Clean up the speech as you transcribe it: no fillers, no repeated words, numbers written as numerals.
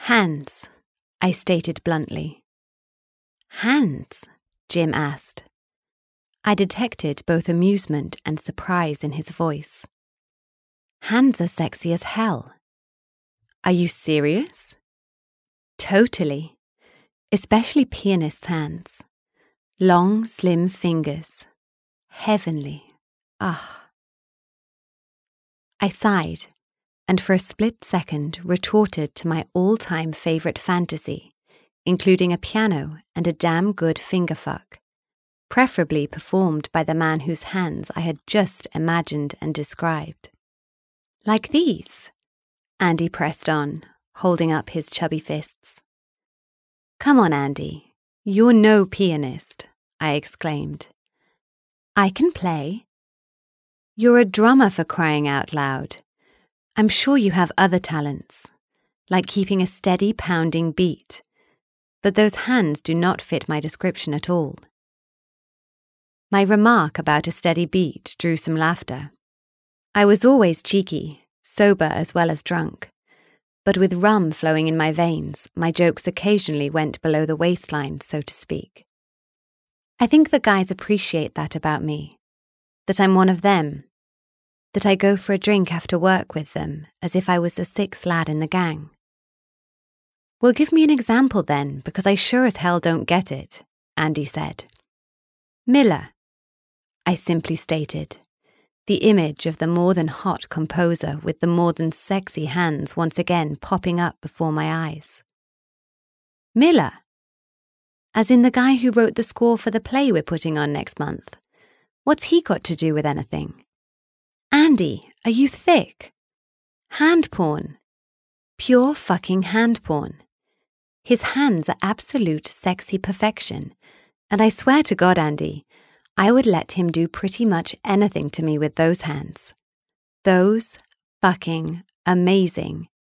Hands, I stated bluntly. Hands? Jim asked. I detected both amusement and surprise in his voice. Hands are sexy as hell. Are you serious? Totally. Especially pianist's hands. Long, slim fingers. Heavenly. Ah. I sighed, and for a split second retorted to my all-time favourite fantasy, including a piano and a damn good fingerfuck, preferably performed by the man whose hands I had just imagined and described. Like these? Andy pressed on, holding up his chubby fists. Come on, Andy. You're no pianist, I exclaimed. I can play. You're a drummer, for crying out loud. I'm sure you have other talents, like keeping a steady pounding beat, but those hands do not fit my description at all. My remark about a steady beat drew some laughter. I was always cheeky, sober as well as drunk, but with rum flowing in my veins, my jokes occasionally went below the waistline, so to speak. I think the guys appreciate that about me, that I'm one of them, that I go for a drink after work with them as if I was the sixth lad in the gang. Well, give me an example then, because I sure as hell don't get it, Andy said. Miller, I simply stated, the image of the more than hot composer with the more than sexy hands once again popping up before my eyes. Miller? As in the guy who wrote the score for the play we're putting on next month. What's he got to do with anything? Andy, are you thick? Hand porn. Pure fucking hand porn. His hands are absolute sexy perfection, and I swear to God, Andy, I would let him do pretty much anything to me with those hands. Those fucking amazing